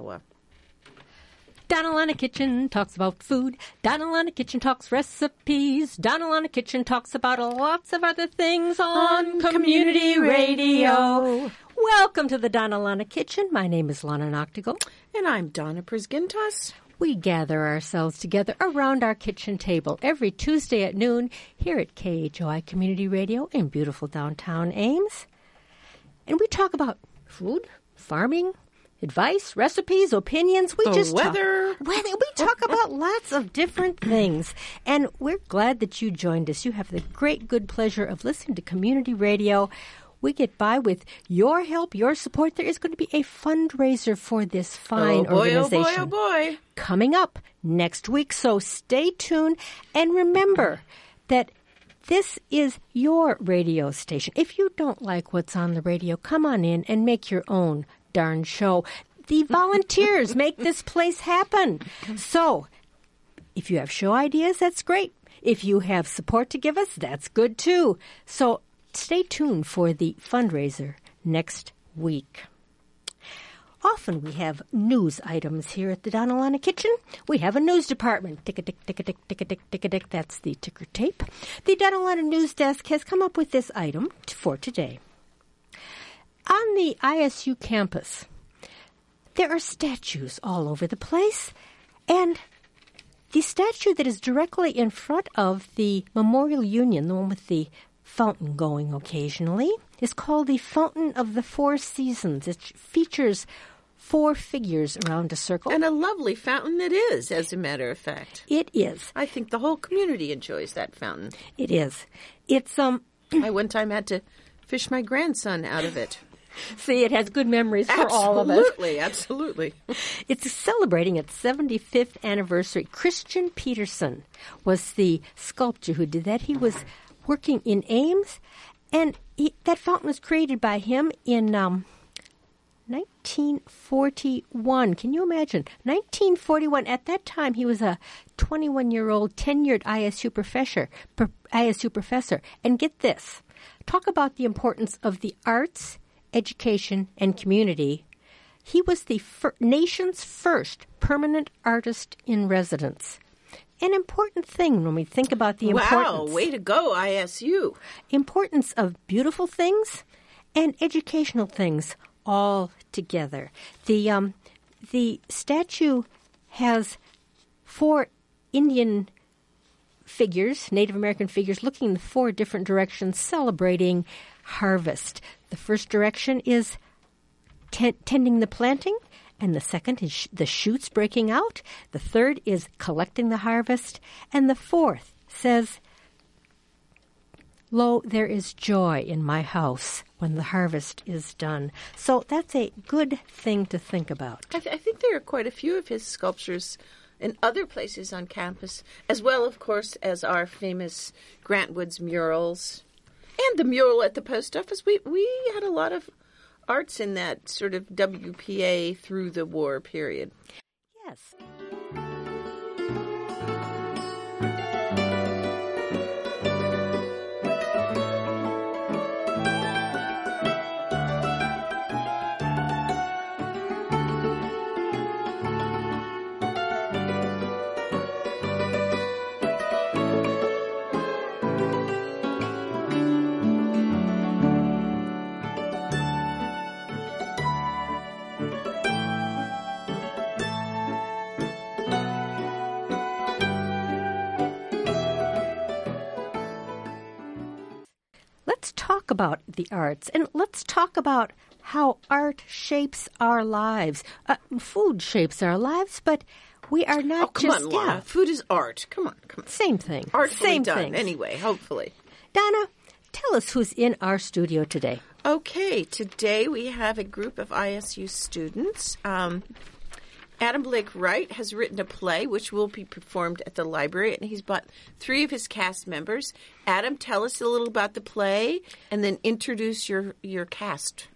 Iowa. Donna Lana Kitchen talks about food. Donna Lana Kitchen talks recipes. Donna Lana Kitchen talks about lots of other things on Community Radio. Welcome to the Donna Lana Kitchen. My name is Lana Noctigal. And I'm Donna Prisgintas. We gather ourselves together around our kitchen table every Tuesday at noon here at KHOI Community Radio in beautiful downtown Ames. And we talk about food, farming, advice, recipes, opinions. We talk about lots of different things. And we're glad that you joined us. You have the great good pleasure of listening to Community Radio. We get by with your help, your support. There is going to be a fundraiser for this fine organization. Oh, boy. Coming up next week. So stay tuned. And remember that this is your radio station. If you don't like what's on the radio, come on in and make your own darn show. The volunteers make this place happen. So if you have show ideas, that's great. If you have support to give us, that's good too. So stay tuned for the fundraiser next week. Often we have news items here at the Donna Lana Kitchen. We have a news department. Tick-a-tick, tick-a-tick, tick-a-tick, tick-a-tick. That's the ticker tape. The Donna Lana News Desk has come up with this item for today. On the ISU campus, there are statues all over the place, and the statue that is directly in front of the Memorial Union, the one with the fountain going occasionally, is called the Fountain of the Four Seasons. It features four figures around a circle. And a lovely fountain it is, as a matter of fact. It is. I think the whole community enjoys that fountain. It is. It's I one time had to fish my grandson out of it. See, it has good memories for all of us. Absolutely. It's celebrating its 75th anniversary. Christian Peterson was the sculptor who did that. He was working in Ames, and that fountain was created by him in 1941. Can you imagine? 1941. At that time, he was a 21-year-old tenured ISU professor. And get this. Talk about the importance of the arts, education, and community. He was the nation's first permanent artist in residence. An important thing when we think about the importance. Wow, way to go, ISU. Importance of beautiful things and educational things all together. The statue has four Indian figures, Native American figures, looking in four different directions, celebrating harvest. The first direction is tending the planting, and the second is the shoots breaking out. The third is collecting the harvest, and the fourth says, "Lo, there is joy in my house when the harvest is done." So that's a good thing to think about. I think there are quite a few of his sculptures in other places on campus, as well, of course, as our famous Grant Woods murals. And the mural at the post office. We had a lot of arts in that sort of WPA through the war period. Yes. Let's talk about the arts, and let's talk about how art shapes our lives. Food shapes our lives, but we are not come on, Laura. Food is art. Come on. Same thing. Artfully done, thing. anyway, hopefully. Donna, tell us who's in our studio today. Okay, today we have a group of ISU students. Adam Blake Wright has written a play which will be performed at the library, and he's brought three of his cast members. Adam, tell us a little about the play, and then introduce your cast.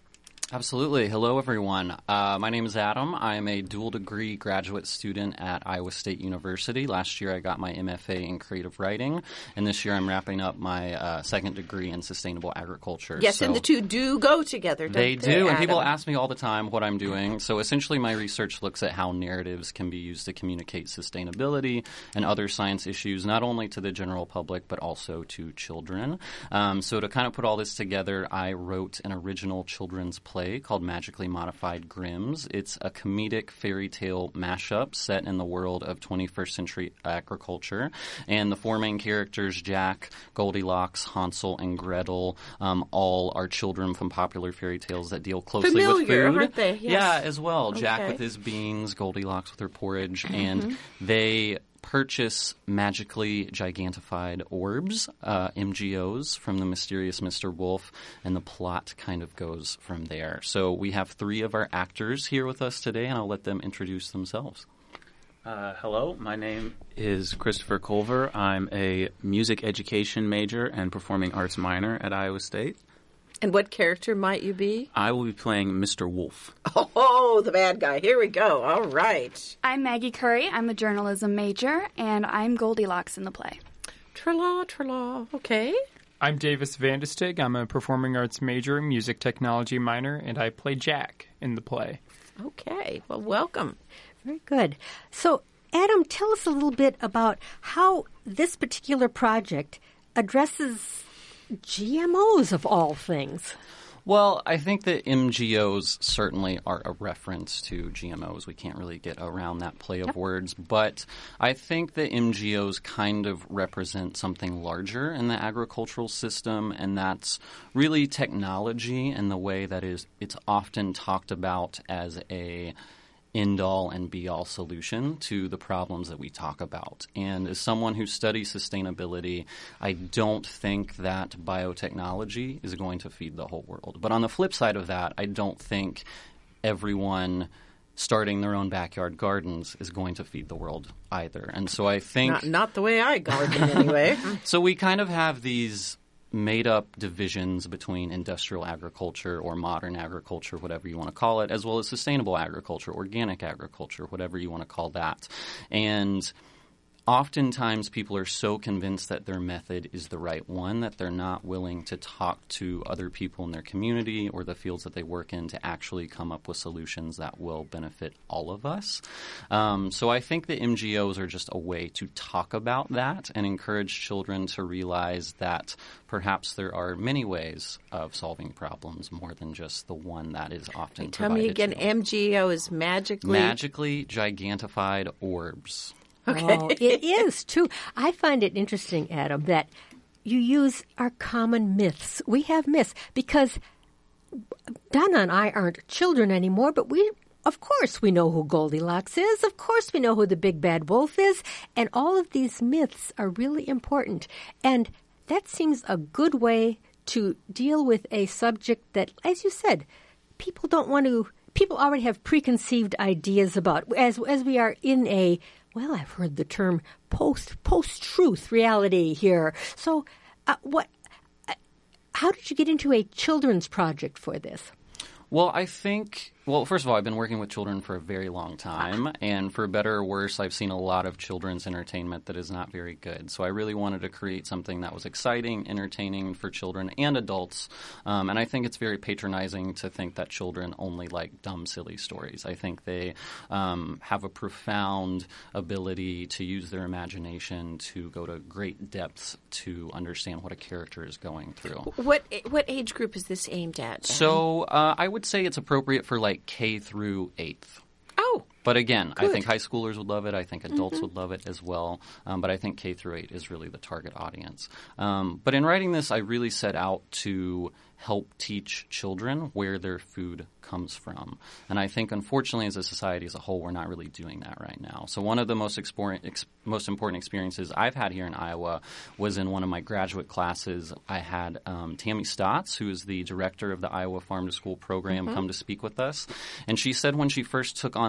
Absolutely. Hello, everyone. My name is Adam. I am a dual degree graduate student at Iowa State University. Last year, I got my MFA in creative writing, and this year I'm wrapping up my second degree in sustainable agriculture. Yes, and the two do go together, don't they? They do, and Adam? people ask me all the time what I'm doing. So essentially, my research looks at how narratives can be used to communicate sustainability and other science issues, not only to the general public, but also to children. So to kind of put all this together, I wrote an original children's play called Magically Modified Grims. It's a comedic fairy tale mashup set in the world of 21st century agriculture. And the four main characters, Jack, Goldilocks, Hansel, and Gretel, all are children from popular fairy tales that deal closely with food. Aren't they? Yes. Yeah, as well. Okay. Jack with his beans, Goldilocks with her porridge, and they purchase magically gigantified orbs, MGOs, from the mysterious Mr. Wolf, and the plot kind of goes from there. So we have three of our actors here with us today, and I'll let them introduce themselves. Hello, my name is Christopher Culver. I'm a music education major and performing arts minor at Iowa State. And what character might you be? I will be playing Mr. Wolf. Oh, the bad guy. Here we go. All right. I'm Maggie Curry. I'm a journalism major, and I'm Goldilocks in the play. Tra-la, tra-la. Okay. I'm Davis Vandestig. I'm a performing arts major, music technology minor, and I play Jack in the play. Okay. Well, welcome. Very good. So, Adam, tell us a little bit about how this particular project addresses GMOs of all things. Well, I think that MGOs certainly are a reference to GMOs. We can't really get around that play of words. But I think that MGOs kind of represent something larger in the agricultural system, and that's really technology and the way that it's often talked about as a end-all and be-all solution to the problems that we talk about. And as someone who studies sustainability, I don't think that biotechnology is going to feed the whole world. But on the flip side of that, I don't think everyone starting their own backyard gardens is going to feed the world either. And so I think... Not the way I garden, anyway. So we kind of have these made-up divisions between industrial agriculture or modern agriculture, whatever you want to call it, as well as sustainable agriculture, organic agriculture, whatever you want to call that. And oftentimes people are so convinced that their method is the right one that they're not willing to talk to other people in their community or the fields that they work in to actually come up with solutions that will benefit all of us. So I think the MGOs are just a way to talk about that and encourage children to realize that perhaps there are many ways of solving problems more than just the one that is often Tell me again, MGO is magically gigantified orbs. Okay. Oh, it is, too. I find it interesting, Adam, that you use our common myths. We have myths because Donna and I aren't children anymore, but of course we know who Goldilocks is. Of course we know who the big bad wolf is. And all of these myths are really important. And that seems a good way to deal with a subject that, as you said, people already have preconceived ideas about. As we are in a... Well, I've heard the term post-truth reality here. So how did you get into a children's project for this? Well, first of all, I've been working with children for a very long time, and for better or worse, I've seen a lot of children's entertainment that is not very good. So I really wanted to create something that was exciting, entertaining for children and adults, and I think it's very patronizing to think that children only like dumb, silly stories. I think they have a profound ability to use their imagination to go to great depths to understand what a character is going through. What age group is this aimed at? So I would say it's appropriate for like K through 8th. Oh. But again, Good. I think high schoolers would love it. I think adults would love it as well. But I think K through 8 is really the target audience. But in writing this, I really set out to help teach children where their food comes from. And I think, unfortunately, as a society as a whole, we're not really doing that right now. So one of the most important experiences I've had here in Iowa was in one of my graduate classes. I had Tammy Stotts, who is the director of the Iowa Farm to School program, come to speak with us. And she said when she first took on that role,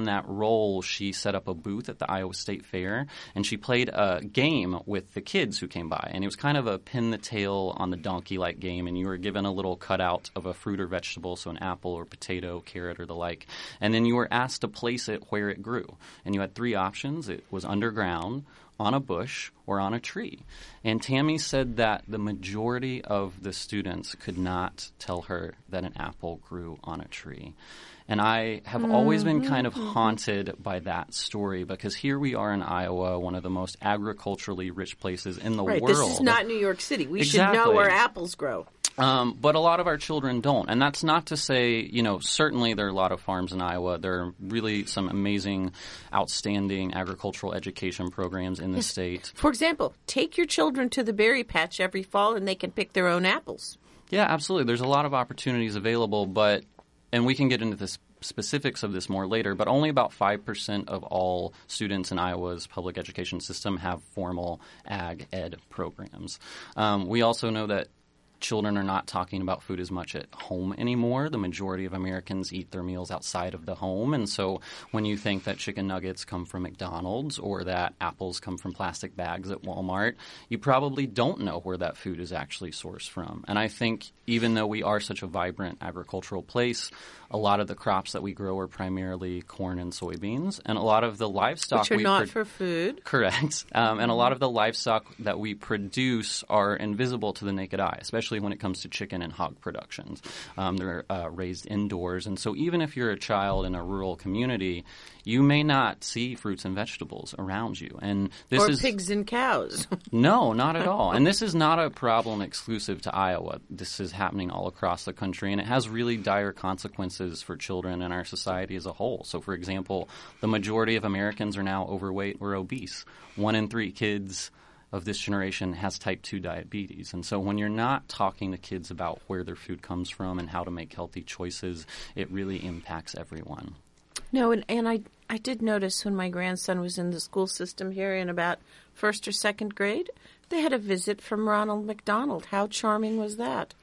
role, she set up a booth at the Iowa State Fair, and she played a game with the kids who came by. And it was kind of a pin the tail on the donkey-like game, and you were given a little cutout of a fruit or vegetable, so an apple or potato, carrot, or the like. And then you were asked to place it where it grew. And you had 3 options. It was underground, on a bush, or on a tree. And Tammy said that the majority of the students could not tell her that an apple grew on a tree. And I have always been kind of haunted by that story, because here we are in Iowa, one of the most agriculturally rich places in the world. This is not New York City. We Exactly. should know where apples grow. But a lot of our children don't. And that's not to say, certainly there are a lot of farms in Iowa. There are really some amazing, outstanding agricultural education programs in the state. For example, take your children to the berry patch every fall and they can pick their own apples. Yeah, absolutely. There's a lot of opportunities available, and we can get into the specifics of this more later, but only about 5% of all students in Iowa's public education system have formal ag ed programs. We also know that children are not talking about food as much at home anymore. The majority of Americans eat their meals outside of the home. And so when you think that chicken nuggets come from McDonald's or that apples come from plastic bags at Walmart, you probably don't know where that food is actually sourced from. And I think even though we are such a vibrant agricultural place, a lot of the crops that we grow are primarily corn and soybeans. And a lot of the livestock which are not for food. Correct. And a lot of the livestock that we produce are invisible to the naked eye, especially when it comes to chicken and hog productions. They're raised indoors. And so even if you're a child in a rural community, you may not see fruits and vegetables around you. And this is pigs and cows. No, not at all. And this is not a problem exclusive to Iowa. This is happening all across the country, and it has really dire consequences for children and our society as a whole. So, for example, the majority of Americans are now overweight or obese. 1 in 3 kids of this generation has type 2 diabetes. And so when you're not talking to kids about where their food comes from and how to make healthy choices, it really impacts everyone. No, and I did notice when my grandson was in the school system here in about 1st or 2nd grade, they had a visit from Ronald McDonald. How charming was that?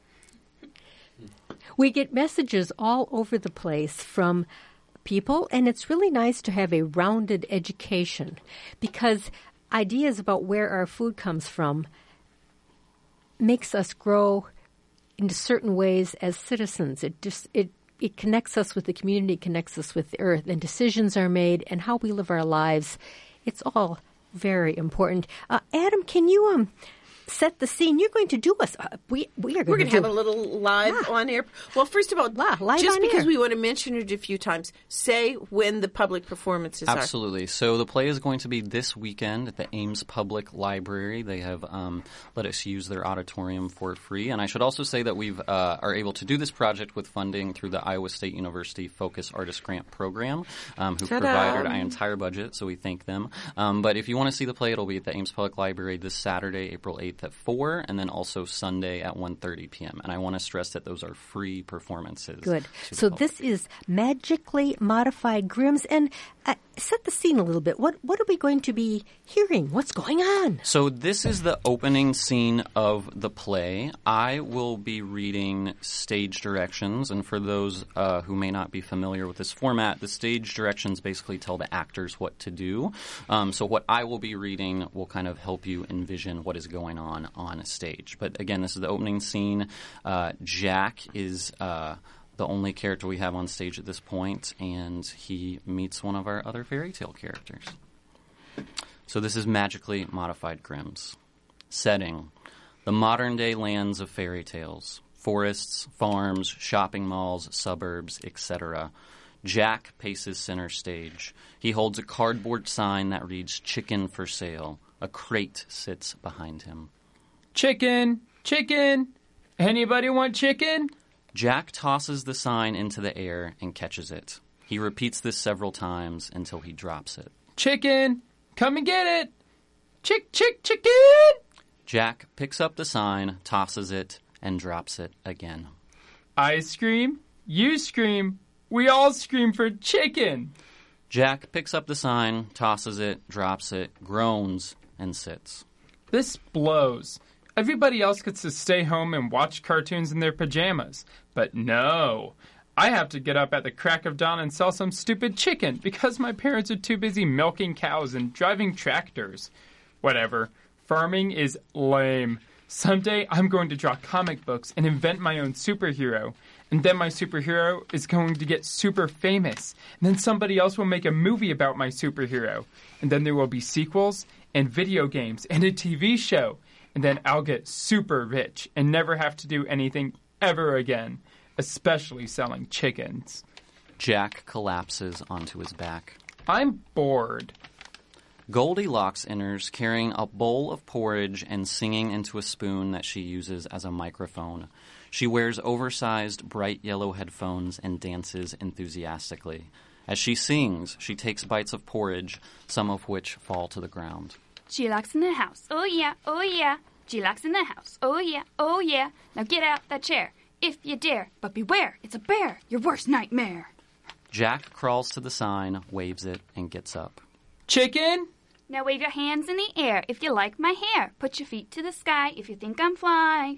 We get messages all over the place from people, and it's really nice to have a rounded education, because ideas about where our food comes from makes us grow into certain ways as citizens. It connects us with the community, connects us with the earth, and decisions are made, and how we live our lives. It's all very important. Adam, can you set the scene? You're going to do us. We're going to have a little live on air. Well, first of all, live just on because air. we want to mention it a few times, say when the public performances are. Absolutely. So the play is going to be this weekend at the Ames Public Library. They have let us use their auditorium for free. And I should also say that we are able to do this project with funding through the Iowa State University Focus Artist Grant Program, who provided our entire budget, so we thank them. But if you want to see the play, it'll be at the Ames Public Library this Saturday, April 8th at 4, and then also Sunday at 1:30 p.m. And I want to stress that those are free performances. Good. So this is Magically Modified Grims. And set the scene a little bit. What are we going to be hearing? What's going on? So this is the opening scene of the play. I will be reading stage directions, and for those who may not be familiar with this format, the stage directions basically tell the actors what to do. So what I will be reading will kind of help you envision what is going on a stage. But again, this is the opening scene. Jack is the only character we have on stage at this point, and he meets one of our other fairy tale characters. So this is Magically Modified Grims. Setting: the modern-day lands of fairy tales. Forests, farms, shopping malls, suburbs, etc. Jack paces center stage. He holds a cardboard sign that reads "Chicken for Sale." A crate sits behind him. Chicken! Chicken! Anybody want chicken? Jack tosses the sign into the air and catches it. He repeats this several times until he drops it. Chicken! Come and get it! Chicken! Jack picks up the sign, tosses it, and drops it again. I scream, you scream, we all scream for chicken! Jack picks up the sign, tosses it, drops it, groans, and sits. This blows. Everybody else gets to stay home and watch cartoons in their pajamas. But no, I have to get up at the crack of dawn and sell some stupid chicken because my parents are too busy milking cows and driving tractors. Whatever. Farming is lame. Someday I'm going to draw comic books and invent my own superhero. And then my superhero is going to get super famous. And then somebody else will make a movie about my superhero. And then there will be sequels and video games and a TV show. And then I'll get super rich and never have to do anything ever again, especially selling chickens. Jack collapses onto his back. I'm bored. Goldilocks enters carrying a bowl of porridge and singing into a spoon that she uses as a microphone. She wears oversized, bright yellow headphones and dances enthusiastically. As she sings, she takes bites of porridge, some of which fall to the ground. G-Locks in the house. Oh, yeah. Oh, yeah. G-Locks in the house. Oh, yeah. Oh, yeah. Now get out that chair, if you dare. But beware, it's a bear, your worst nightmare. Jack crawls to the sign, waves it, and gets up. Chicken? Now wave your hands in the air if you like my hair. Put your feet to the sky if you think I'm fly.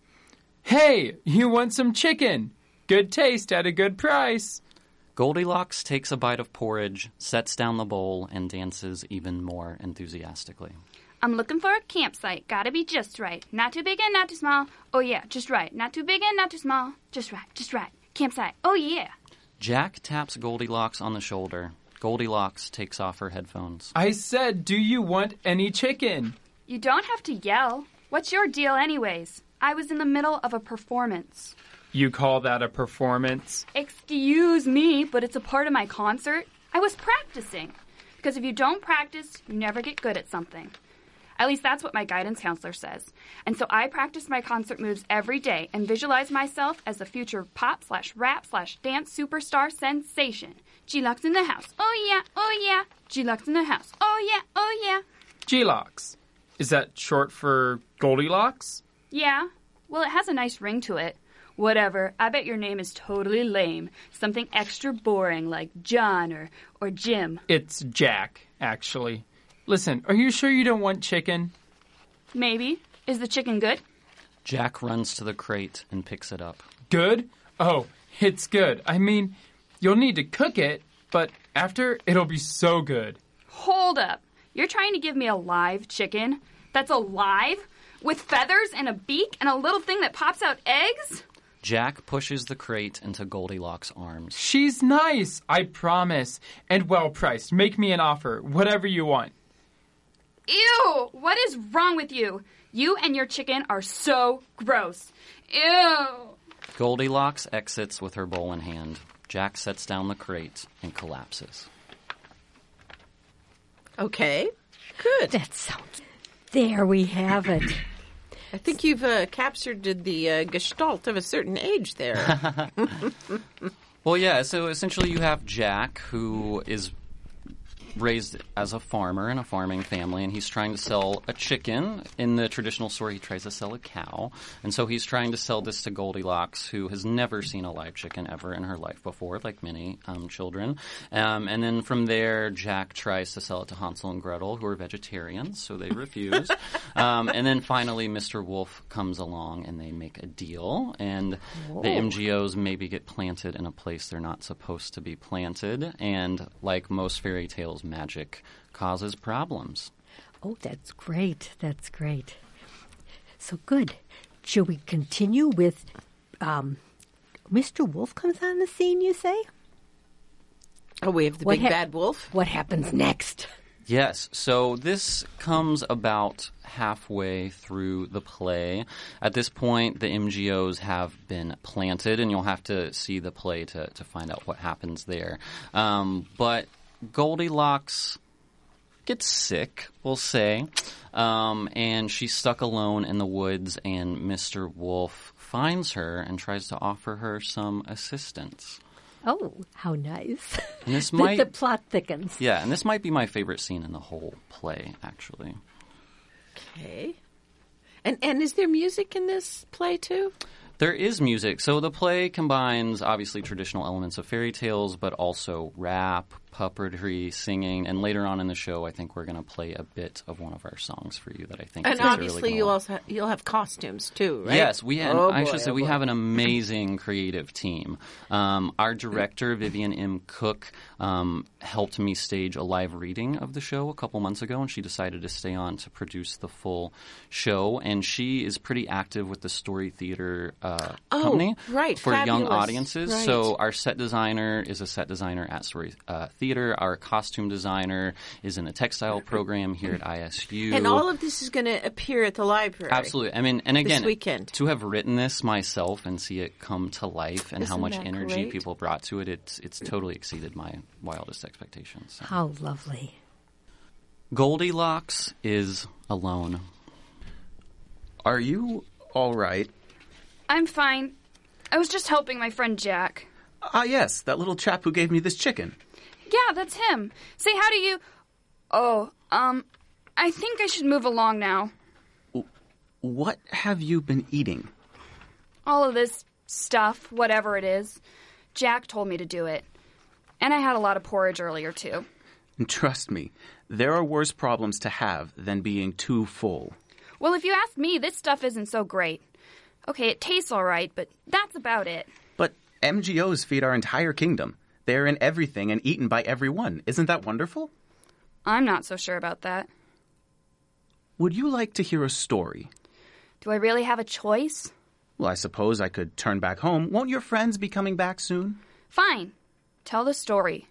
Hey, you want some chicken? Good taste at a good price. Goldilocks takes a bite of porridge, sets down the bowl, and dances even more enthusiastically. I'm looking for a campsite. Gotta be just right. Not too big and not too small. Oh, yeah, just right. Not too big and not too small. Just right, just right. Campsite. Oh, yeah. Jack taps Goldilocks on the shoulder. Goldilocks takes off her headphones. I said, do you want any chicken? You don't have to yell. What's your deal anyways? I was in the middle of a performance. You call that a performance? Excuse me, but it's a part of my concert. I was practicing. Because if you don't practice, you never get good at something. At least that's what my guidance counselor says. And so I practice my concert moves every day and visualize myself as a future pop/rap/dance superstar sensation. G-Locks in the house. Oh, yeah. Oh, yeah. G-Locks in the house. Oh, yeah. Oh, yeah. G-Locks. Is that short for Goldilocks? Yeah. Well, it has a nice ring to it. Whatever. I bet your name is totally lame. Something extra boring like John or Jim. It's Jack, actually. Listen, are you sure you don't want chicken? Maybe. Is the chicken good? Jack runs to the crate and picks it up. Good? Oh, it's good. I mean, you'll need to cook it, but after, it'll be so good. Hold up. You're trying to give me a live chicken? That's alive? With feathers and a beak and a little thing that pops out eggs? Jack pushes the crate into Goldilocks' arms. She's nice, I promise. And well-priced. Make me an offer. Whatever you want. Ew! What is wrong with you? You and your chicken are so gross. Ew! Goldilocks exits with her bowl in hand. Jack sets down the crate and collapses. Okay, good. That sounds... There we have it. I think you've captured the gestalt of a certain age there. Well, yeah, so essentially you have Jack, who is raised as a farmer in a farming family, and he's trying to sell a chicken. In the traditional story, he tries to sell a cow. And so he's trying to sell this to Goldilocks, who has never seen a live chicken ever in her life before, like many children. And then from there, Jack tries to sell it to Hansel and Gretel, who are vegetarians, so they refuse. And then finally, Mr. Wolf comes along, and they make a deal. And the MGOs maybe get planted in a place they're not supposed to be planted. And like most fairy tales, magic causes problems. Oh, that's great. That's great. So good. Shall we continue with Mr. Wolf comes on the scene, you say? Oh, we have the big bad wolf. What happens next? Yes, so this comes about halfway through the play. At this point, the MGOs have been planted, and you'll have to see the play to find out what happens there. But Goldilocks gets sick, we'll say, and she's stuck alone in the woods, and Mr. Wolf finds her and tries to offer her some assistance. Oh, how nice. And this the plot thickens. Yeah, and this might be my favorite scene in the whole play, actually. Okay. And is there music in this play, too? There is music. So the play combines, obviously, traditional elements of fairy tales, but also rap, puppetry, singing, and later on in the show, I think we're going to play a bit of one of our songs for you that I think And is really obviously, cool. you'll have costumes too, right? Yes, we boy. have an amazing creative team. Our director, Vivian M. Cook, helped me stage a live reading of the show a couple months ago, and she decided to stay on to produce the full show. And she is pretty active with the Story Theater company right, for young fabulous. audiences. Right. So our set designer is a set designer at Story Theater. Our costume designer is in the textile program here at ISU. And all of this is going to appear at the library. Absolutely. I mean, and again, this weekend. to have written this myself and see it come to life and how Isn't much that energy great? people brought to it, it's totally exceeded my wildest expectations. So. How lovely. Goldilocks is alone. Are you all right? I'm fine. I was just helping my friend Jack. Ah, yes, that little chap who gave me this chicken. Yeah, that's him. Say, how do you... Oh, I think I should move along now. What have you been eating? All of this stuff, whatever it is. Jack told me to do it. And I had a lot of porridge earlier, too. Trust me, there are worse problems to have than being too full. Well, if you ask me, this stuff isn't so great. Okay, it tastes all right, but that's about it. But MGOs feed our entire kingdom. They're in everything and eaten by everyone. Isn't that wonderful? I'm not so sure about that. Would you like to hear a story? Do I really have a choice? Well, I suppose I could turn back home. Won't your friends be coming back soon? Fine. Tell the story.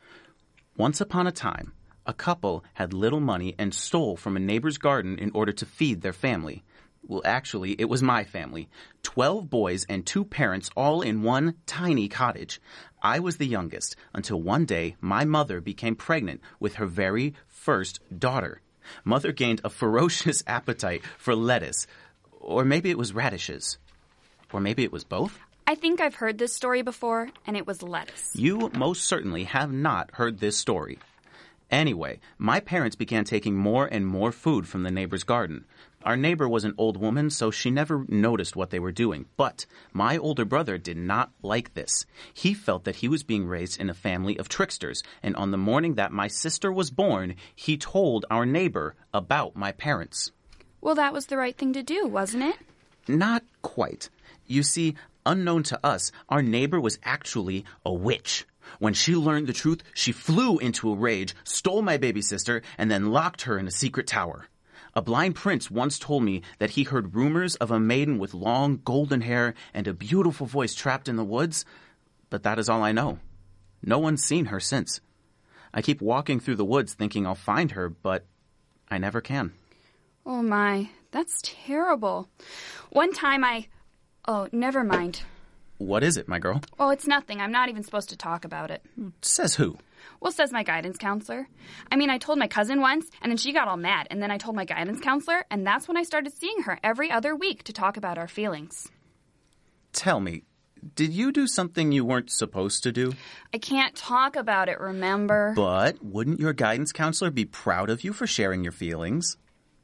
Once upon a time, a couple had little money and stole from a neighbor's garden in order to feed their family. Well, actually, it was my family. 12 boys and 2 parents all in one tiny cottage. I was the youngest until one day my mother became pregnant with her very first daughter. Mother gained a ferocious appetite for lettuce. Or maybe it was radishes. Or maybe it was both. I think I've heard this story before, and it was lettuce. You most certainly have not heard this story. Anyway, my parents began taking more and more food from the neighbor's garden. Our neighbor was an old woman, so she never noticed what they were doing. But my older brother did not like this. He felt that he was being raised in a family of tricksters, and on the morning that my sister was born, he told our neighbor about my parents. Well, that was the right thing to do, wasn't it? Not quite. You see, unknown to us, our neighbor was actually a witch. When she learned the truth, she flew into a rage, stole my baby sister, and then locked her in a secret tower. A blind prince once told me that he heard rumors of a maiden with long golden hair and a beautiful voice trapped in the woods, but that is all I know. No one's seen her since. I keep walking through the woods thinking I'll find her, but I never can. Oh my, that's terrible. One time Oh, never mind. What is it, my girl? Oh, it's nothing. I'm not even supposed to talk about it. Says who? Well, says my guidance counselor. I mean, I told my cousin once, and then she got all mad, and then I told my guidance counselor, and that's when I started seeing her every other week to talk about our feelings. Tell me, did you do something you weren't supposed to do? I can't talk about it, remember? But wouldn't your guidance counselor be proud of you for sharing your feelings?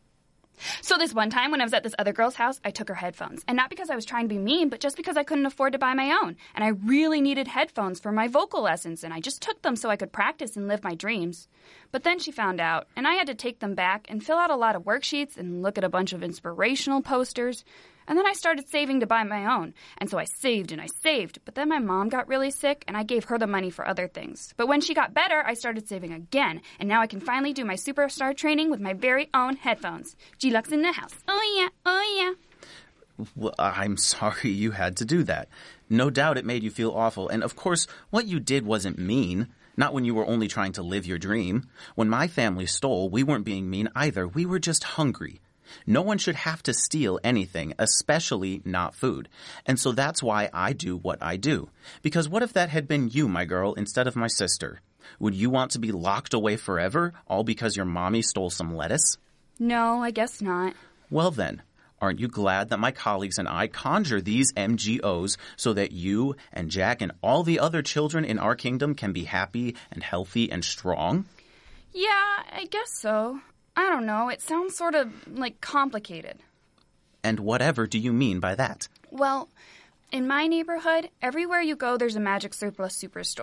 So this one time when I was at this other girl's house, I took her headphones. And not because I was trying to be mean, but just because I couldn't afford to buy my own. And I really needed headphones for my vocal lessons, and I just took them so I could practice and live my dreams. But then she found out, and I had to take them back and fill out a lot of worksheets and look at a bunch of inspirational posters. And then I started saving to buy my own. And so I saved and I saved. But then my mom got really sick, and I gave her the money for other things. But when she got better, I started saving again. And now I can finally do my superstar training with my very own headphones. G-Lux in the house. Oh, yeah. Oh, yeah. Well, I'm sorry you had to do that. No doubt it made you feel awful. And of course, what you did wasn't mean. Not when you were only trying to live your dream. When my family stole, we weren't being mean either. We were just hungry. No one should have to steal anything, especially not food. And so that's why I do what I do. Because what if that had been you, my girl, instead of my sister? Would you want to be locked away forever, all because your mommy stole some lettuce? No, I guess not. Well then, aren't you glad that my colleagues and I conjure these MGOs so that you and Jack and all the other children in our kingdom can be happy and healthy and strong? Yeah, I guess so. I don't know. It sounds sort of, complicated. And whatever do you mean by that? Well, in my neighborhood, everywhere you go, there's a Magic Surplus Superstore.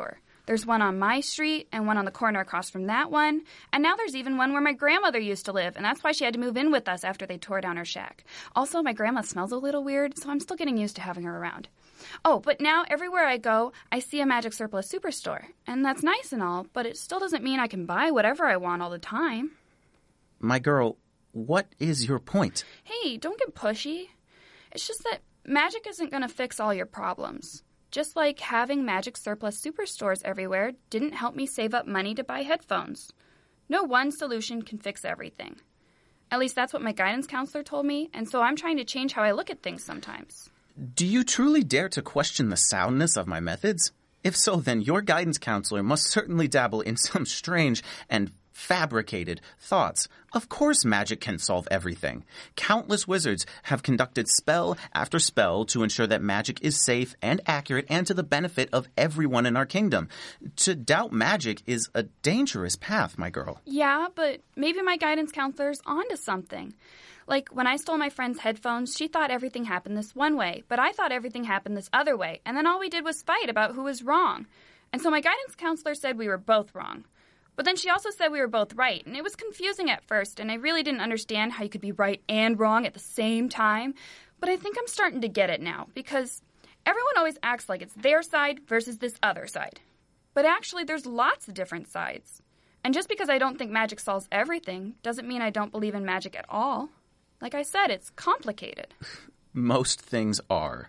There's one on my street and one on the corner across from that one. And now there's even one where my grandmother used to live, and that's why she had to move in with us after they tore down her shack. Also, my grandma smells a little weird, so I'm still getting used to having her around. Oh, but now everywhere I go, I see a Magic Surplus Superstore. And that's nice and all, but it still doesn't mean I can buy whatever I want all the time. My girl, what is your point? Hey, don't get pushy. It's just that magic isn't going to fix all your problems. Just like having Magic Surplus Superstores everywhere didn't help me save up money to buy headphones. No one solution can fix everything. At least that's what my guidance counselor told me, and so I'm trying to change how I look at things sometimes. Do you truly dare to question the soundness of my methods? If so, then your guidance counselor must certainly dabble in some strange and fabricated thoughts. Of course magic can solve everything. Countless wizards have conducted spell after spell to ensure that magic is safe and accurate and to the benefit of everyone in our kingdom. To doubt magic is a dangerous path, my girl. Yeah, but maybe my guidance counselor's onto something. Like, when I stole my friend's headphones, she thought everything happened this one way, but I thought everything happened this other way, and then all we did was fight about who was wrong. And so my guidance counselor said we were both wrong. But then she also said we were both right, and it was confusing at first, and I really didn't understand how you could be right and wrong at the same time. But I think I'm starting to get it now, because everyone always acts like it's their side versus this other side. But actually, there's lots of different sides. And just because I don't think magic solves everything doesn't mean I don't believe in magic at all. Like I said, it's complicated. Most things are.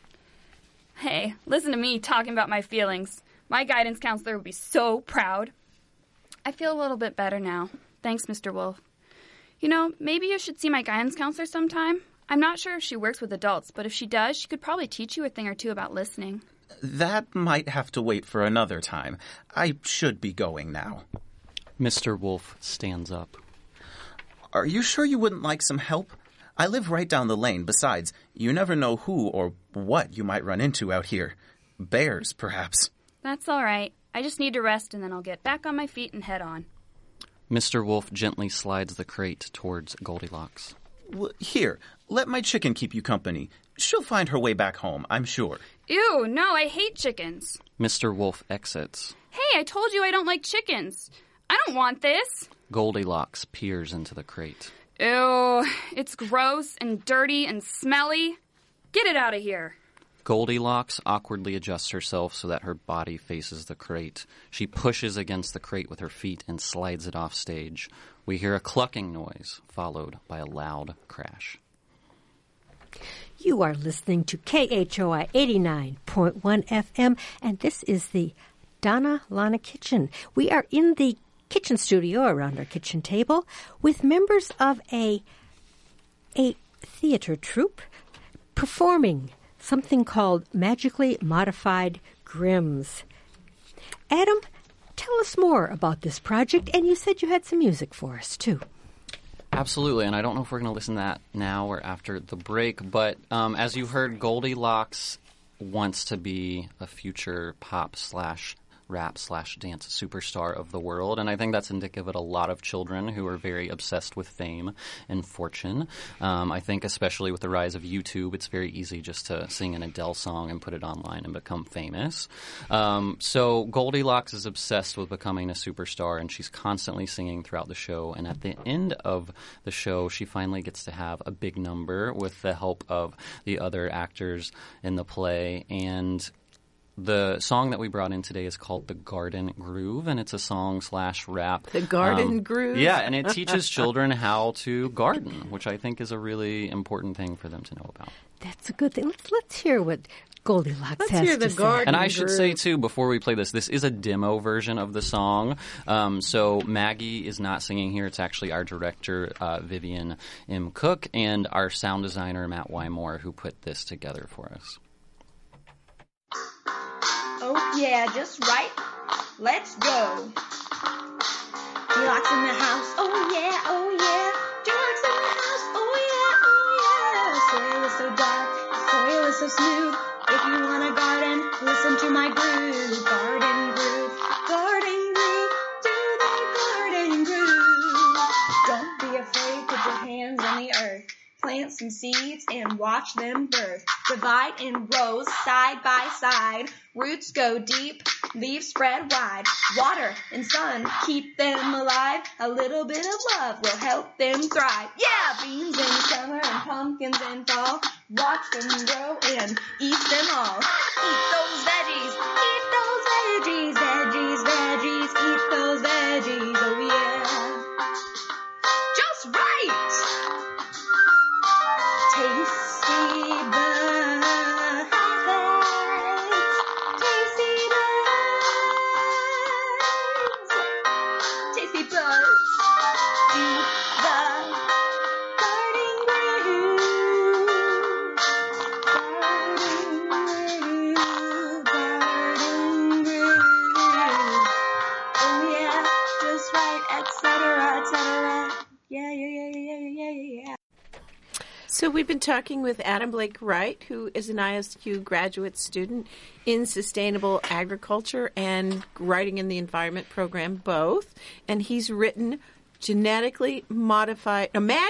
Hey, listen to me talking about my feelings. My guidance counselor would be so proud. I feel a little bit better now. Thanks, Mr. Wolf. You know, maybe you should see my guidance counselor sometime. I'm not sure if she works with adults, but if she does, she could probably teach you a thing or two about listening. That might have to wait for another time. I should be going now. Mr. Wolf stands up. Are you sure you wouldn't like some help? I live right down the lane. Besides, you never know who or what you might run into out here. Bears, perhaps. That's all right. I just need to rest, and then I'll get back on my feet and head on. Mr. Wolf gently slides the crate towards Goldilocks. Here, let my chicken keep you company. She'll find her way back home, I'm sure. Ew, no, I hate chickens. Mr. Wolf exits. Hey, I told you I don't like chickens. I don't want this. Goldilocks peers into the crate. Ew, it's gross and dirty and smelly. Get it out of here. Goldilocks awkwardly adjusts herself so that her body faces the crate. She pushes against the crate with her feet and slides it off stage. We hear a clucking noise, followed by a loud crash. You are listening to KHOI 89.1 FM, and this is the Donna Lana Kitchen. We are in the kitchen studio around our kitchen table with members of a theater troupe performing something called Magically Modified Grimms. Adam, tell us more about this project, and you said you had some music for us, too. Absolutely, and I don't know if we're going to listen to that now or after the break, but as you heard, Goldilocks wants to be a future pop/rap/dance superstar of the world, and I think that's indicative of a lot of children who are very obsessed with fame and fortune. I think especially with the rise of YouTube, it's very easy just to sing an Adele song and put it online and become famous. So Goldilocks is obsessed with becoming a superstar, and she's constantly singing throughout the show, and at the end of the show, she finally gets to have a big number with the help of the other actors in the play, and the song that we brought in today is called The Garden Groove, and it's a song/rap. The Garden Groove? Yeah, and it teaches children how to garden, which I think is a really important thing for them to know about. That's a good thing. Let's hear what Goldilocks has hear to the say. garden. And I should say, too, before we play this is a demo version of the song. So Maggie is not singing here. It's actually our director, Vivian M. Cook, and our sound designer, Matt Wymore, who put this together for us. Oh yeah, just right. Let's go. D-Locks in the house. Oh yeah, oh yeah. D-Locks in the house. Oh yeah, oh yeah. Soil is so dark, soil is so smooth. If you want a garden, listen to my groove. Garden groove, garden groove. Do the garden groove. Don't be afraid, put your hands on the earth. plant some seeds and watch them birth. Divide in rows, side by side. Roots go deep, leaves spread wide. Water and sun keep them alive. A little bit of love will help them thrive. Yeah, beans in summer and pumpkins in fall. Watch them grow and eat them all. Eat those veggies, eat those veggies, veggies, veggies, eat those veggies, oh yeah. Just right! Tasty buds, tasty buds, tasty buds. Do the garden grew, garden grew. Oh yeah, just right, etc., etc. Yeah. So we've been talking with Adam Blake Wright, who is an ISU graduate student in sustainable agriculture and writing in the environment program, both. And he's written magically modified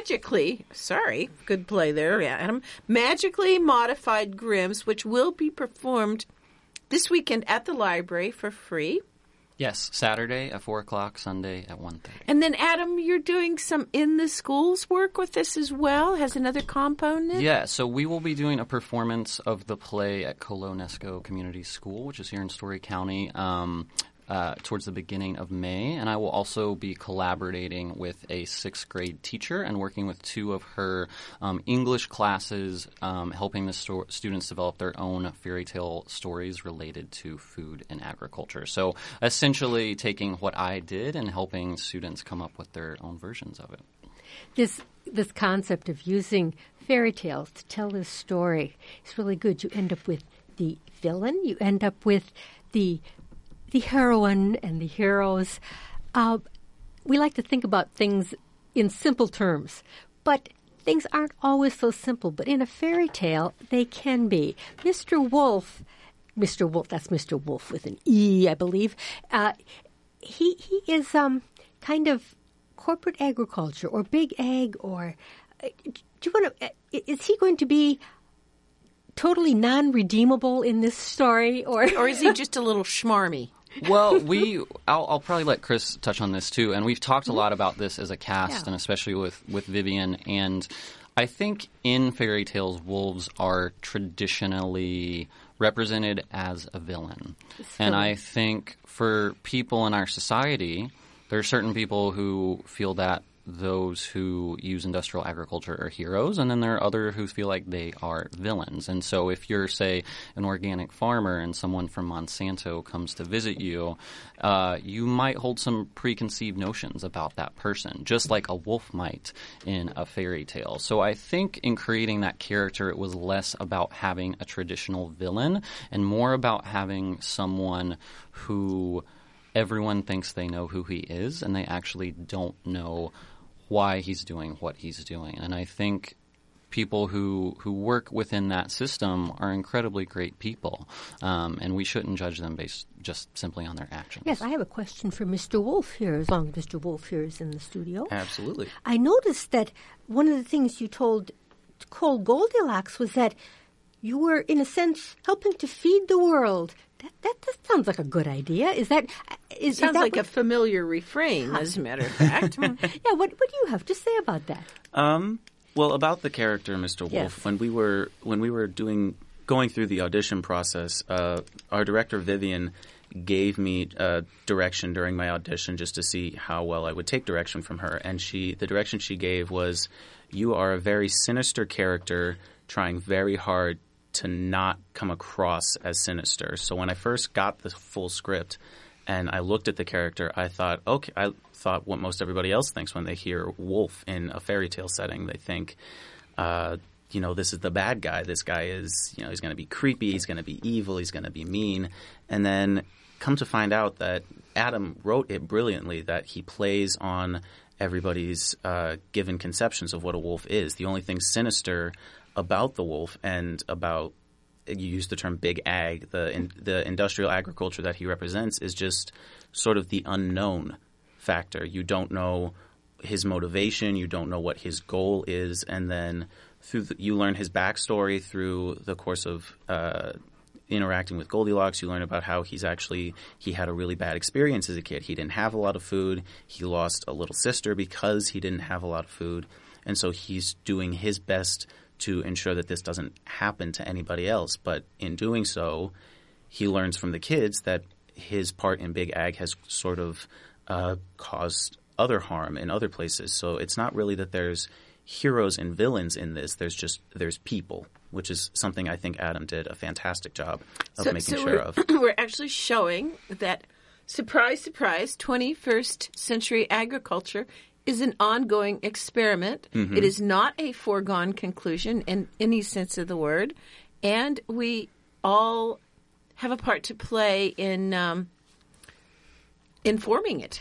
Grimms, which will be performed this weekend at the library for free. Yes, Saturday at 4 o'clock, Sunday at 1:30. And then, Adam, you're doing some in the schools work with this as well? Has another component? Yeah, so we will be doing a performance of the play at Colonesco Community School, which is here in Story County, towards the beginning of May. And I will also be collaborating with a 6th grade teacher and working with 2 of her English classes, helping the students develop their own fairy tale stories related to food and agriculture. So essentially taking what I did and helping students come up with their own versions of it. This concept of using fairy tales to tell this story is really good. You end up with the villain. You end up with the heroine and the heroes. We like to think about things in simple terms, but things aren't always so simple. But in a fairy tale, they can be. Mr. Wolf, that's Mr. Wolf with an E, I believe. He is kind of corporate agriculture or big ag, or is he going to be totally non-redeemable in this story, or is he just a little schmarmy? Well, I'll probably let Chris touch on this too, and we've talked a lot about this as a cast, and especially with Vivian. And I think in fairy tales, wolves are traditionally represented as a villain. And I think for people in our society, there are certain people who feel that those who use industrial agriculture are heroes, and then there are others who feel like they are villains. And so if you're, say, an organic farmer and someone from Monsanto comes to visit you, you might hold some preconceived notions about that person, just like a wolf might in a fairy tale. So I think in creating that character, it was less about having a traditional villain and more about having someone who everyone thinks they know who he is, and they actually don't know why he's doing what he's doing. And I think people who work within that system are incredibly great people, and we shouldn't judge them based just simply on their actions. Yes, I have a question for Mr. Wolf here, as long as Mr. Wolf here is in the studio. Absolutely. I noticed that one of the things you told Cole Goldilocks was that you were, in a sense, helping to feed the world. That sounds like a good idea. Sounds like a familiar refrain, as a matter of fact. Yeah, what do you have to say about that? Well, about the character, Mr. Wolf, Yes. when we were going through the audition process, our director Vivian gave me direction during my audition just to see how well I would take direction from her, and the direction she gave was, "You are a very sinister character, trying very hard to not come across as sinister." So when I first got the full script and I looked at the character, I thought what most everybody else thinks when they hear wolf in a fairy tale setting. They think, this is the bad guy. This guy is, he's going to be creepy. He's going to be evil. He's going to be mean. And then come to find out that Adam wrote it brilliantly, that he plays on everybody's given conceptions of what a wolf is. The only thing sinister about the wolf and about, you use the term big ag, the industrial agriculture that he represents is just sort of the unknown factor. You don't know his motivation, you don't know what his goal is, and then you learn his backstory through the course of interacting with Goldilocks. You learn about how he had a really bad experience as a kid. He didn't have a lot of food. He lost a little sister because he didn't have a lot of food. And so he's doing his best to ensure that this doesn't happen to anybody else. But in doing so, he learns from the kids that his part in Big Ag has sort of caused other harm in other places. So it's not really that there's heroes and villains in this. There's people, which is something I think Adam did a fantastic job of making sure of. We're actually showing that, surprise, surprise, 21st century agriculture is an ongoing experiment. Mm-hmm. It is not a foregone conclusion in any sense of the word. And we all have a part to play in informing it.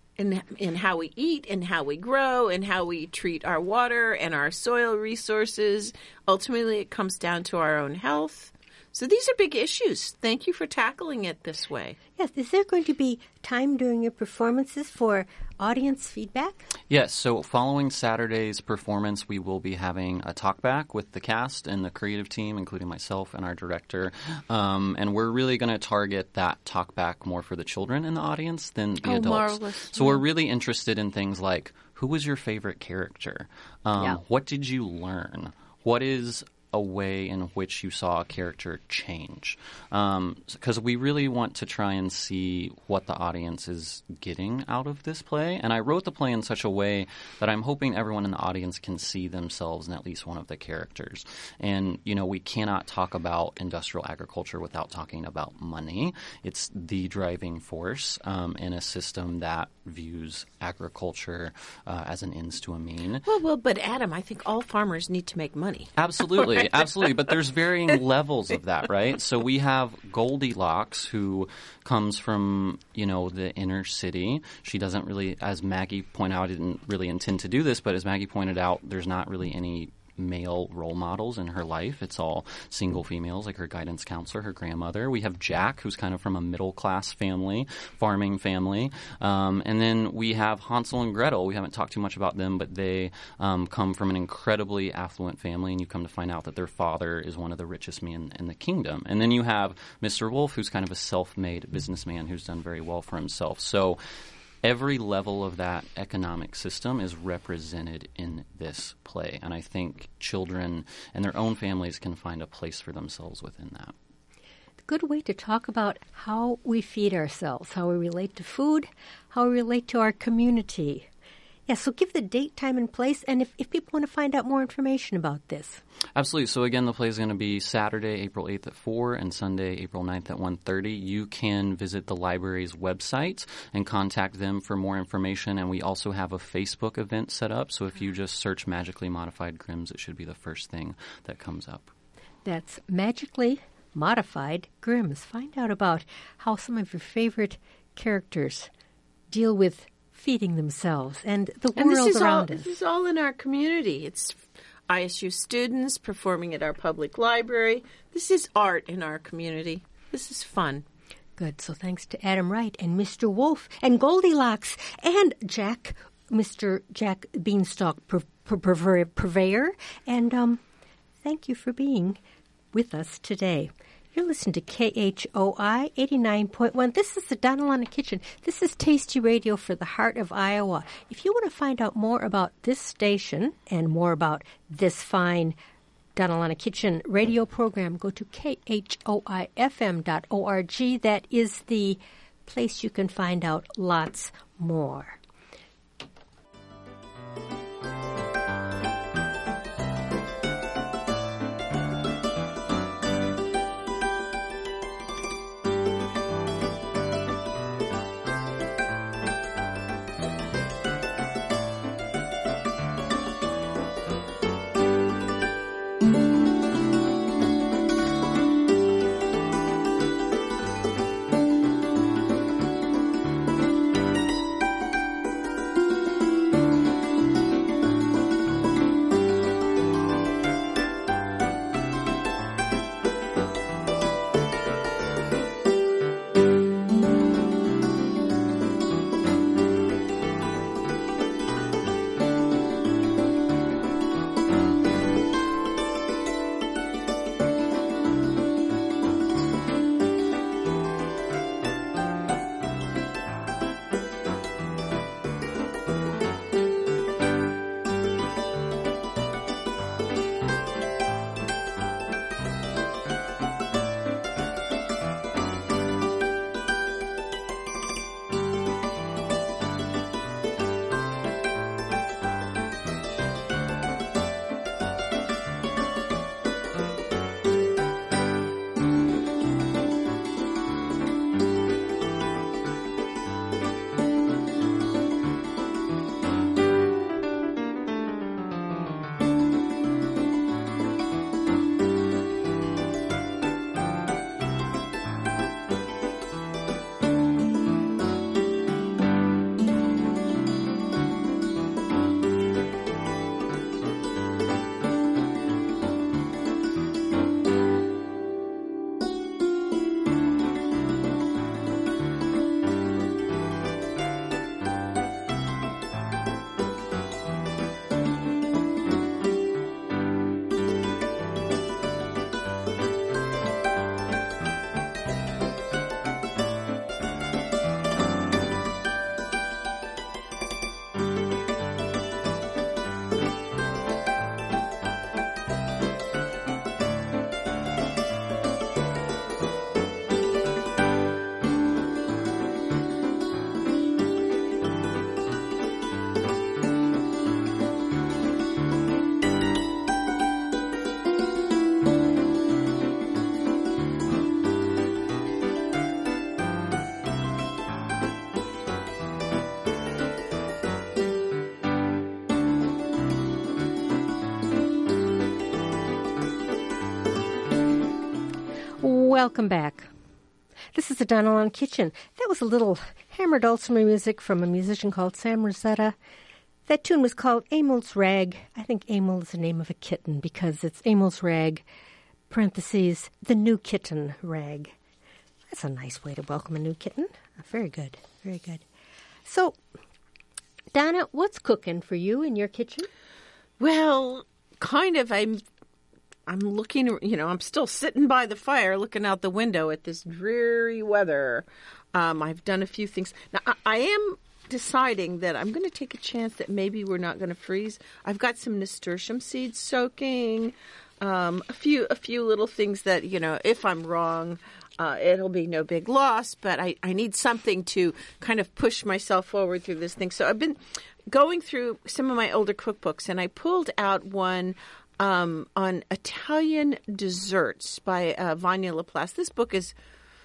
In how we eat, and how we grow, and how we treat our water and our soil resources. Ultimately, it comes down to our own health. So these are big issues. Thank you for tackling it this way. Yes. Is there going to be time during your performances for audience feedback? Yes. So following Saturday's performance, we will be having a talkback with the cast and the creative team, including myself and our director. And we're really going to target that talkback more for the children in the audience than the adults. Marvelous. So we're really interested in things like, who was your favorite character? What did you learn? What is a way in which you saw a character change? Because we really want to try and see what the audience is getting out of this play. And I wrote the play in such a way that I'm hoping everyone in the audience can see themselves in at least one of the characters. And, we cannot talk about industrial agriculture without talking about money. It's the driving force in a system that views agriculture as an ends to a mean. Well, but Adam, I think all farmers need to make money. Absolutely. Absolutely. But there's varying levels of that, right? So we have Goldilocks, who comes from, the inner city. She doesn't really, as Maggie pointed out, didn't really intend to do this, but as Maggie pointed out, there's not really any male role models in her life. It's all single females, like her guidance counselor, her grandmother. We have Jack, who's kind of from a middle-class family, farming family. And then we have Hansel and Gretel. We haven't talked too much about them, but they come from an incredibly affluent family, and you come to find out that their father is one of the richest men in the kingdom. And then you have Mr. Wolf, who's kind of a self-made businessman who's done very well for himself. So every level of that economic system is represented in this play. And I think children and their own families can find a place for themselves within that. A good way to talk about how we feed ourselves, how we relate to food, how we relate to our community. Yeah, so give the date, time, and place, and if people want to find out more information about this. Absolutely. So again, the play is going to be Saturday, April 8th at 4 and Sunday, April 9th at 1:30. You can visit the library's website and contact them for more information. And we also have a Facebook event set up. So if you just search Magically Modified Grimms, it should be the first thing that comes up. That's Magically Modified Grimms. Find out about how some of your favorite characters deal with feeding themselves and the world around us. This is all in our community. It's ISU students performing at our public library. This is art in our community. This is fun. Good. So thanks to Adam Wright and Mr. Wolf and Goldilocks and Jack, Mr. Jack Beanstalk Purveyor. And thank you for being with us today. You're listening to KHOI 89.1. This is the Donalana Kitchen. This is Tasty Radio for the heart of Iowa. If you want to find out more about this station and more about this fine Donalana Kitchen radio program, go to khoifm.org. That is the place you can find out lots more. welcome back. This is the Donna Lana Kitchen. That was a little hammer dulcimer music from a musician called Sam Rosetta. That tune was called Emil's Rag. I think Emil is the name of a kitten because it's Emil's Rag, parentheses, the new kitten rag. That's a nice way to welcome a new kitten. Very good, very good. So, Donna, what's cooking for you in your kitchen? Well, kind of. I'm looking, I'm still sitting by the fire looking out the window at this dreary weather. I've done a few things. Now, I am deciding that I'm going to take a chance that maybe we're not going to freeze. I've got some nasturtium seeds soaking, a few little things that, if I'm wrong, it'll be no big loss, but I need something to kind of push myself forward through this thing. So I've been going through some of my older cookbooks, and I pulled out one on Italian desserts by Vanya Laplace. This book is,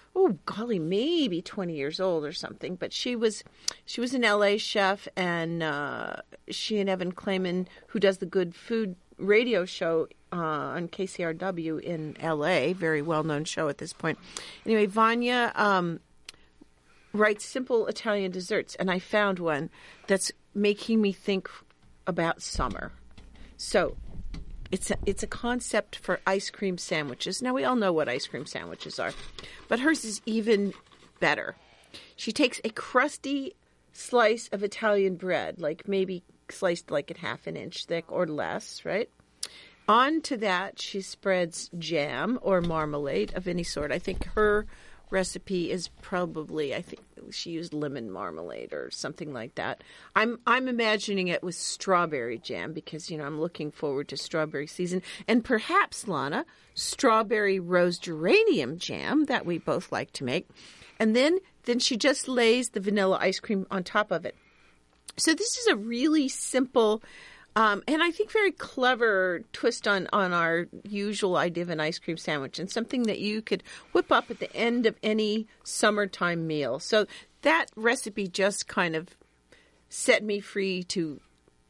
maybe 20 years old or something. But she was an LA chef, and she and Evan Clayman, who does the Good Food radio show on KCRW in LA, very well-known show at this point. Anyway, Vanya writes simple Italian desserts, and I found one that's making me think about summer. So it's a concept for ice cream sandwiches. Now, we all know what ice cream sandwiches are, but hers is even better. She takes a crusty slice of Italian bread, like maybe sliced like a half an inch thick or less, right? Onto that, she spreads jam or marmalade of any sort. I think her recipe is probably, she used lemon marmalade or something like that. I'm imagining it with strawberry jam because, I'm looking forward to strawberry season. And perhaps, Lana, strawberry rose geranium jam that we both like to make. And then she just lays the vanilla ice cream on top of it. So this is a really simple and I think very clever twist on our usual idea of an ice cream sandwich, and something that you could whip up at the end of any summertime meal. So that recipe just kind of set me free to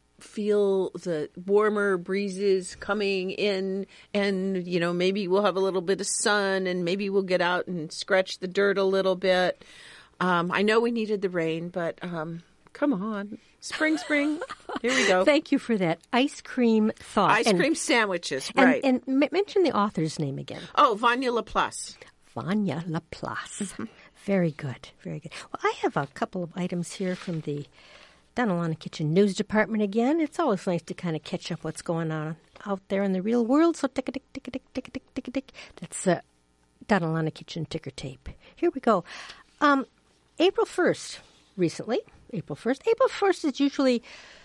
feel the warmer breezes coming in, and, maybe we'll have a little bit of sun, and maybe we'll get out and scratch the dirt a little bit. I know we needed the rain, but come on. Spring. Here we go. Thank you for that ice cream thought. Ice cream sandwiches, right. And mention the author's name again. Oh, Vanya Laplace. Vanya Laplace. Very good, very good. Well, I have a couple of items here from the Donna Lana Kitchen News Department again. It's always nice to kind of catch up what's going on out there in the real world. So tick-a-tick, tick-a-tick, tick-a-tick, tick-a-tick. That's Donna Lana Kitchen ticker tape. Here we go. April 1st, recently. April 1st. April 1st is usually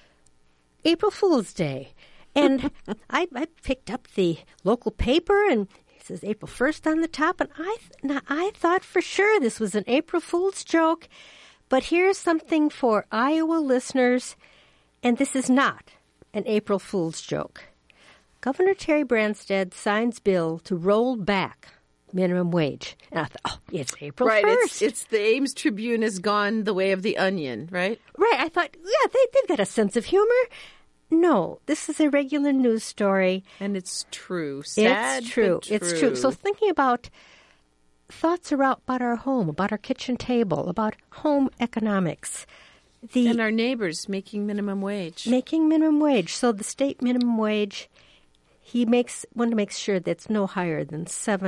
April Fool's Day. And I picked up the local paper, and it says April 1st on the top. And I thought for sure this was an April Fool's joke. But here's something for Iowa listeners, and this is not an April Fool's joke. Governor Terry Branstad signs bill to roll back minimum wage. And I thought, it's April 1st. Right, it's the Ames Tribune has gone the way of the onion, right? Right, I thought, they've got a sense of humor. No, this is a regular news story. And it's true. Sad, it's true. But true. It's true. So thinking about thoughts about our home, about our kitchen table, about home economics. And our neighbors making minimum wage. Making minimum wage. So the state minimum wage, he wanted to make sure that it's no higher than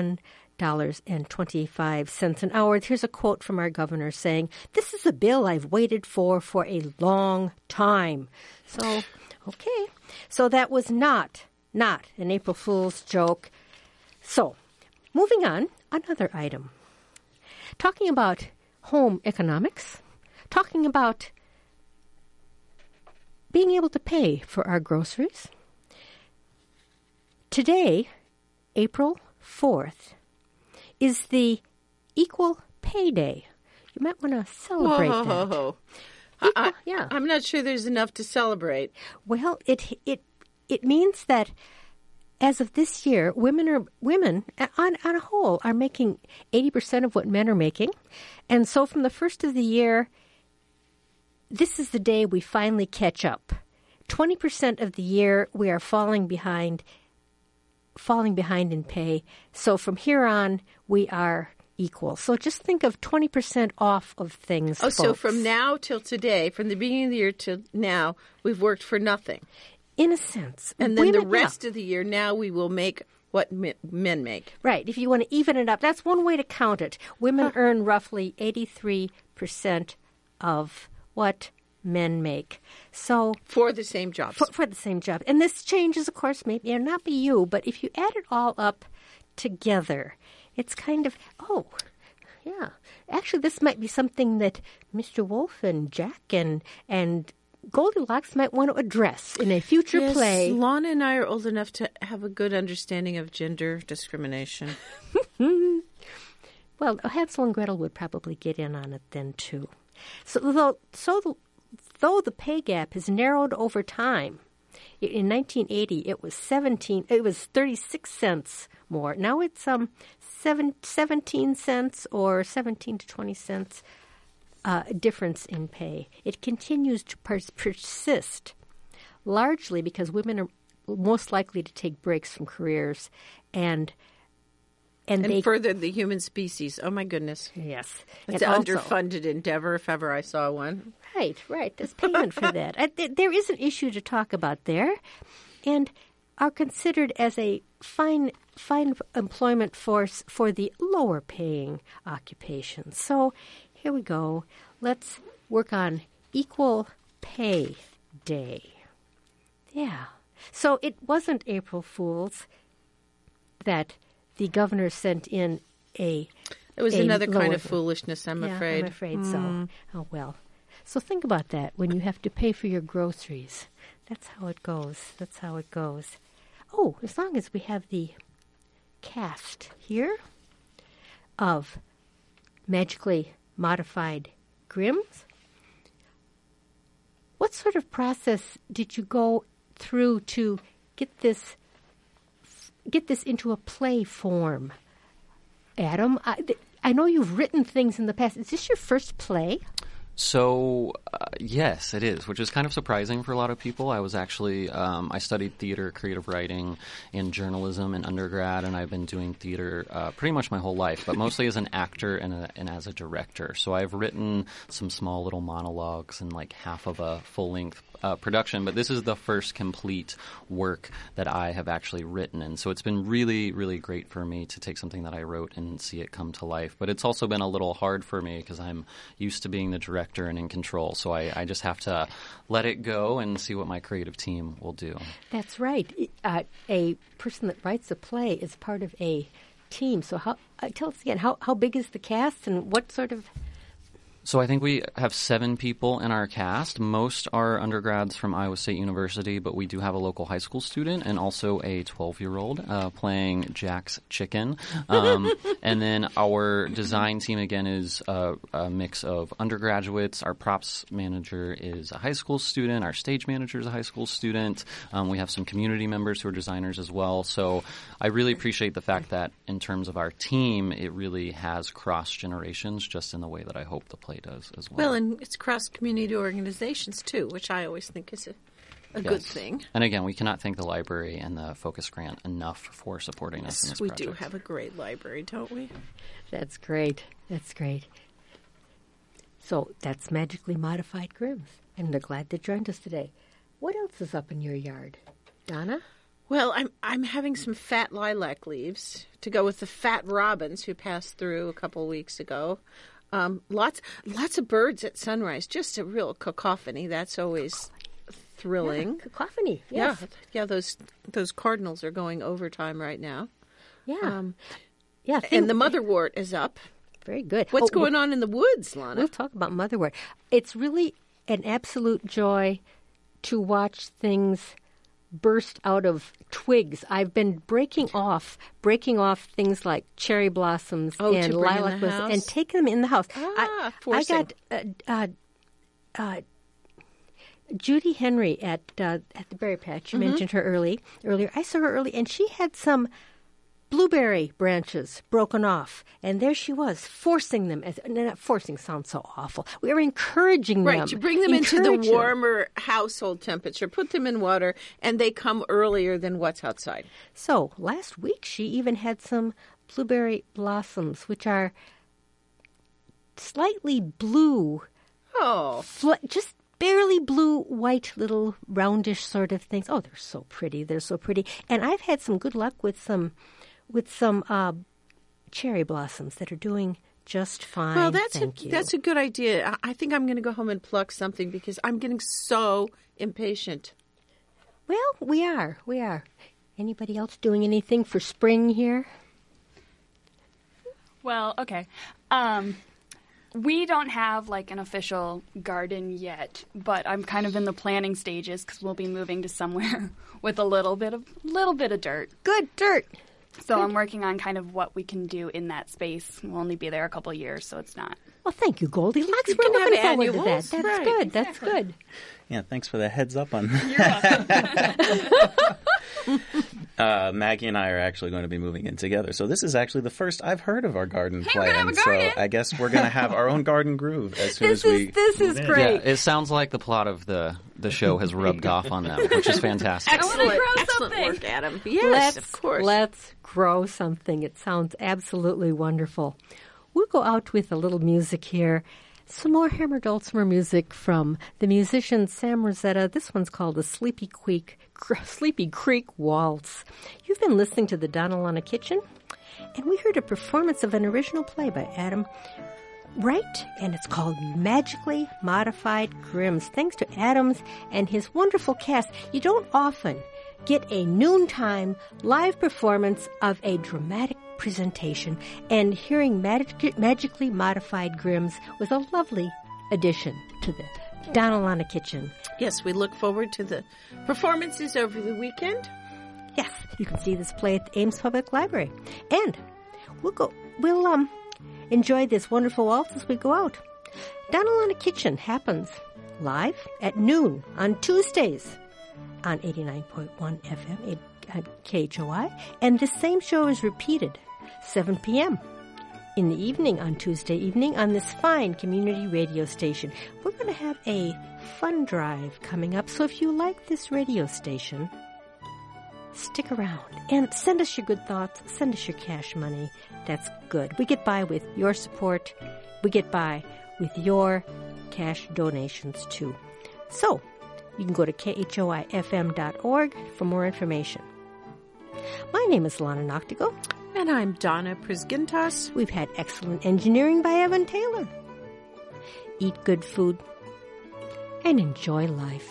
$7.25 an hour. Here's a quote from our governor saying, "This is a bill I've waited for a long time." So, okay. So that was not an April Fool's joke. So, moving on, another item. Talking about home economics, talking about being able to pay for our groceries. Today, April 4th, is the Equal Pay Day. You might want to celebrate that. Yeah. I'm not sure there's enough to celebrate. Well, it means that as of this year, women on a whole are making 80% of what men are making. And so from the first of the year, this is the day we finally catch up. 20% of the year we are falling behind falling behind in pay. So from here on, we are equal. So just think of 20% off of things. Oh, so folks. from now till today, from the beginning of the year till now, we've worked for nothing. In a sense. And then the Women- rest of the year, now we will make what men make. Right. If you want to even it up, that's one way to count it. Women earn roughly 83% of what men make. So For the same jobs. for the same job. And this changes, of course, maybe it not be you, but if you add it all up together, it's kind of, oh, yeah. Actually, this might be something that Mr. Wolf and Jack and Goldilocks might want to address in a future Yes, play. Lana and I are old enough to have a good understanding of gender discrimination. Well, Hansel and Gretel would probably get in on it then too. So though the pay gap has narrowed over time, in 1980 it was 36 cents more. Now it's 17 cents or 17 to 20 cents difference in pay. It continues to persist, largely because women are most likely to take breaks from careers and they further the human species. Oh, my goodness. yes, It's an and also- underfunded endeavor, if ever I saw one. Right. There's payment for that. There is an issue to talk about there, and are considered as a fine employment force for the lower paying occupations. So here we go. Let's work on Equal Pay Day. Yeah. So it wasn't April Fool's that the governor sent in It was a another kind lower- of foolishness, I'm afraid. I'm afraid so. Oh, well. So think about that when you have to pay for your groceries. That's how it goes. Oh, as long as we have the cast here of Magically Modified Grimms, what sort of process did you go through to get this into a play form? Adam, I know you've written things in the past. Is this your first play? So, yes, it is, which is kind of surprising for a lot of people. I was actually, I studied theater, creative writing, and journalism in undergrad, and I've been doing theater pretty much my whole life, but mostly as an actor and as a director. So I've written some small little monologues and like half of a full-length production, but this is the first complete work that I have actually written, and so it's been really, really great for me to take something that I wrote and see it come to life. But it's also been a little hard for me because I'm used to being the director and in control, so I just have to let it go and see what my creative team will do. That's right. A person that writes a play is part of a team. So tell us again, how big is the cast and what sort of... So I think we have 7 people in our cast. Most are undergrads from Iowa State University, but we do have a local high school student and also a 12-year-old playing Jack's chicken. And then our design team, again, is a mix of undergraduates. Our props manager is a high school student. Our stage manager is a high school student. We have some community members who are designers as well. So I really appreciate the fact that in terms of our team, it really has crossed generations just in the way that I hope the play does as well. Well, and it's cross-community organizations, too, which I always think is a good Yes. thing. And again, we cannot thank the library and the Focus Grant enough for supporting us in this We project. do have a great library, don't we? That's great. So that's Magically Modified Grimms. And they're glad they joined us today. What else is up in your yard? Donna? Well, I'm having some fat lilac leaves to go with the fat robins who passed through a couple weeks ago. Lots of birds at sunrise. Just a real cacophony. That's always thrilling. Cacophony. Yes. Yeah. Those cardinals are going overtime right now. Yeah. And the motherwort is up. Very good. What's going on in the woods, Lana? We'll talk about motherwort. It's really an absolute joy to watch things burst out of twigs. I've been breaking off things like cherry blossoms to and bring in lilac the blossoms house? and take them in the house. Ah, I forcing. got Judy Henry at the Berry Patch. You mentioned her earlier. I saw her early, and she had some blueberry branches broken off, and there she was, forcing them. Not forcing sounds so awful. We were encouraging them. Right, to bring them into the warmer household temperature. Put them in water, and they come earlier than what's outside. So last week she even had some blueberry blossoms, which are slightly blue. Oh. Just barely blue, white, little roundish sort of things. Oh, they're so pretty. They're so pretty. And I've had some good luck with some cherry blossoms that are doing just fine. Well, that's a good idea. I think I'm going to go home and pluck something because I'm getting so impatient. Well, we are. Anybody else doing anything for spring here? Well, okay. We don't have like an official garden yet, but I'm kind of in the planning stages because we'll be moving to somewhere with a little bit of dirt. Good dirt. So I'm working on kind of what we can do in that space. We'll only be there a couple of years, so it's not. Well, thank you, Goldilocks. You We're can looking have forward to that. annuals. That's Right, good. That's exactly. good. Yeah, thanks for the heads up on Maggie and I are actually going to be moving in together. So this is actually the first I've heard of our garden Hey, we're gonna plan. have a garden. So I guess we're going to have our own garden groove as soon as we This is move in. great. Yeah, it sounds like the plot of the show has rubbed off on them, which is fantastic. Excellent, grow excellent something. work, Adam. Yes, of course. Let's grow something. It sounds absolutely wonderful. We'll go out with a little music here. Some more Hammer Dulcimer music from the musician Sam Rosetta. This one's called the Sleepy Creek Waltz. You've been listening to the Donalana Kitchen, and we heard a performance of an original play by Adam Wright, and it's called Magically Modified Grims. Thanks to Adams and his wonderful cast. You don't often get a noontime live performance of a dramatic presentation, and hearing Magically Modified Grims was a lovely addition to the Donalana Kitchen. Yes, we look forward to the performances over the weekend. Yes, you can see this play at the Ames Public Library. And we'll enjoy this wonderful waltz as we go out. Donalana Kitchen happens live at noon on Tuesdays on 89.1 FM at KHOI, and the same show is repeated 7 p.m. in the evening on Tuesday evening on this fine community radio station. We're going to have a fun drive coming up, so if you like this radio station, stick around and send us your good thoughts, send us your cash money. That's good. We get by with your support. We get by with your cash donations too. So, you can go to khoifm.org for more information. My name is Lana Noctigal. And I'm Donna Prisgintas. We've had excellent engineering by Evan Taylor. Eat good food and enjoy life.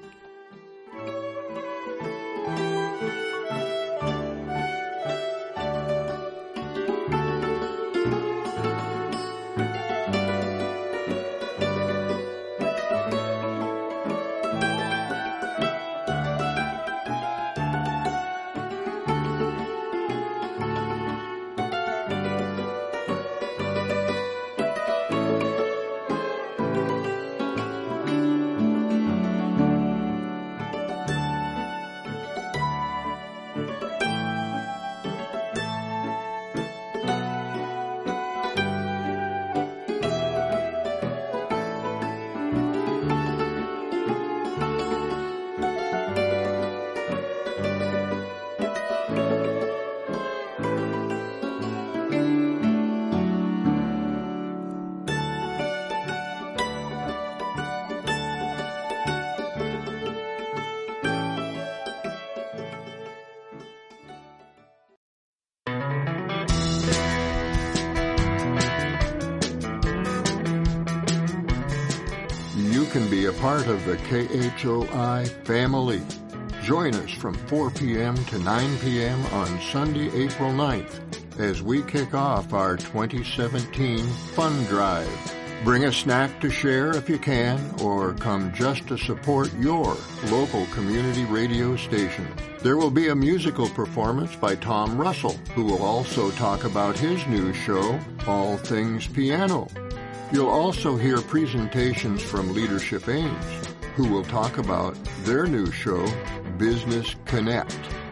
You can be a part of the KHOI family. Join us from 4 p.m. to 9 p.m. on Sunday, April 9th, as we kick off our 2017 Fun Drive. Bring a snack to share if you can, or come just to support your local community radio station. There will be a musical performance by Tom Russell, who will also talk about his new show, All Things Piano. You'll also hear presentations from Leadership Ames, who will talk about their new show, Business Connect,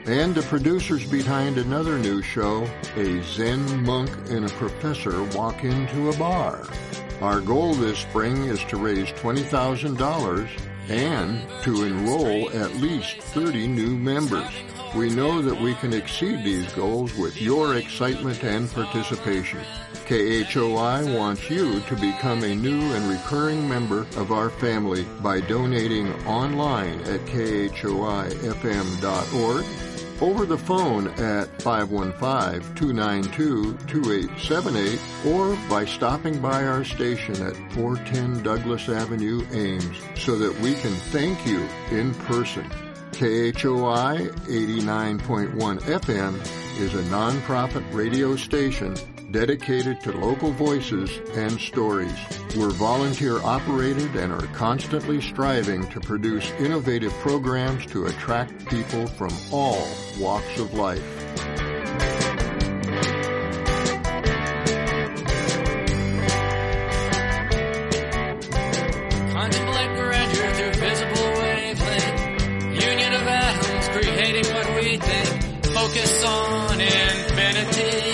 And the producers behind another new show, a Zen monk and a professor walk into a bar. Our goal this spring is to raise $20,000 and to enroll at least 30 new members. We know that we can exceed these goals with your excitement and participation. KHOI wants you to become a new and recurring member of our family by donating online at khoifm.org, over the phone at 515-292-2878, or by stopping by our station at 410 Douglas Avenue, Ames, so that we can thank you in person. KHOI 89.1 FM is a nonprofit radio station dedicated to local voices and stories. We're volunteer operated and are constantly striving to produce innovative programs to attract people from all walks of life. Contemplate grandeur through visible wavelength. Union of atoms creating what we think. Focus on infinity.